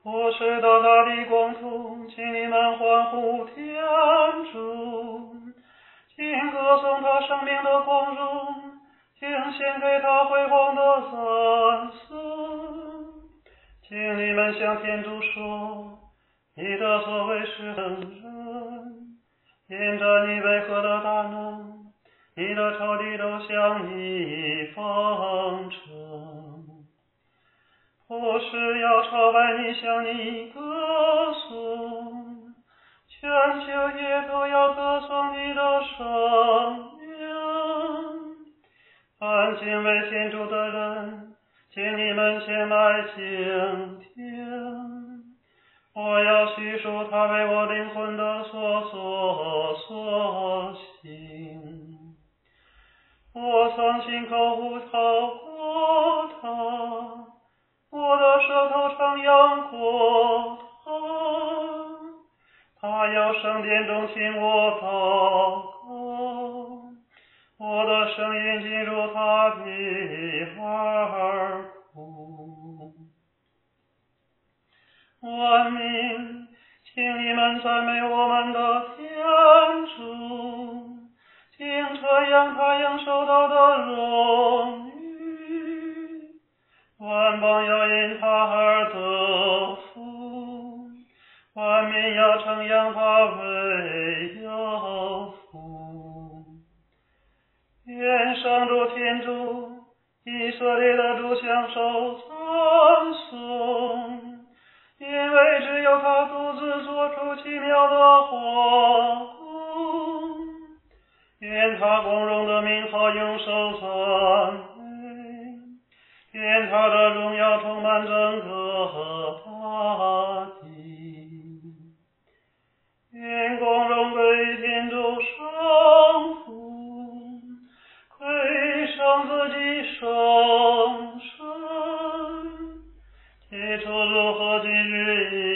我是大大的光土，请你们欢呼天主，请歌颂他生命的光荣，请献给他辉煌的赞颂。请你们向天主说，你的作为是圣人，因着你为何的大能，你的仇敌都向你奉承。不是要朝拜你，向你歌颂，全球也都要歌颂你的圣名。凡敬畏天主的人，请你们前来倾听，我要叙述他为我灵魂的所作所行。我曾亲口呼讨过他，我的舌头唱扬过他要圣殿中听我祷告，我的声音进入他的耳孔。万民，请你们赞美我们的天主，请传扬他应受到的荣誉。万邦要因他而得福，万民要称扬他为有福。愿上主天主，以色列的主享受赞颂，因为只有他独自做出奇妙的活工。愿他光荣的名号永受赞美，愿他的荣耀充满整个大地。愿光荣归天主圣父，归圣子及圣神，起初如何今日